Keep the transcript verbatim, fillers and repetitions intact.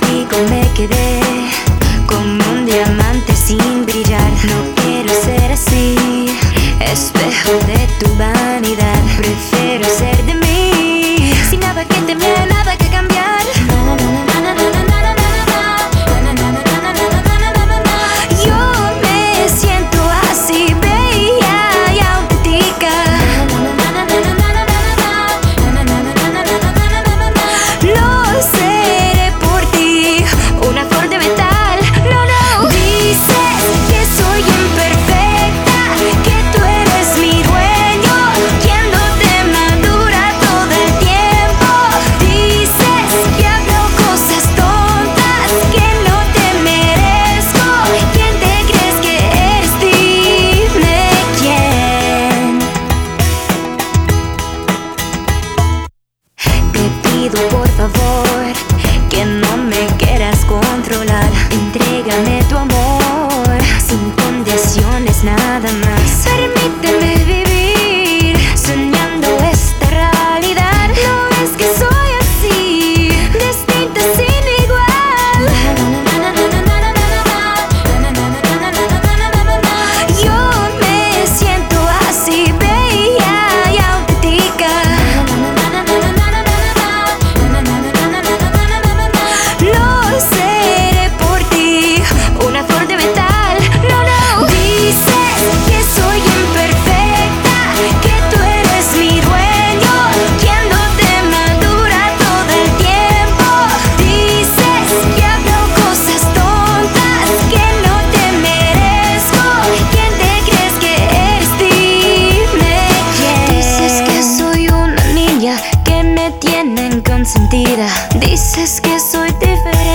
contigo me quedé como un diamante sin brillar. No quiero ser así, espejo de tu vanidad. Prefiero ser de mí, sin nada que temer, nada que cambiar. Yo me siento así, bella y auténtica. Lo seré por ti, una flor de metal. No, no. Dices que soy imperfecta, que tú eres mi dueño, quien no te madura todo el tiempo. Dices que hablo cosas tontas, que no te merezco. ¿Quién te crees que eres? Dime quién. Te pido por favor que no me quieras controlar. Entrégame tu amor sin condiciones, nada más. Permíteme vivir soñando esta realidad. No es que soy así, distinta sin igual. Yo me siento así, bella y auténtica. Lo seré por ti, una flor de metal. No, no. Dices que soy imperfecta, que tú eres mi dueño, quien no te madura todo el tiempo. Dices que hablo cosas tontas, que no te merezco. ¿Quién te crees que eres? Dime quién. Dices que soy una niña, que me tienen consentida. Dices que soy diferente,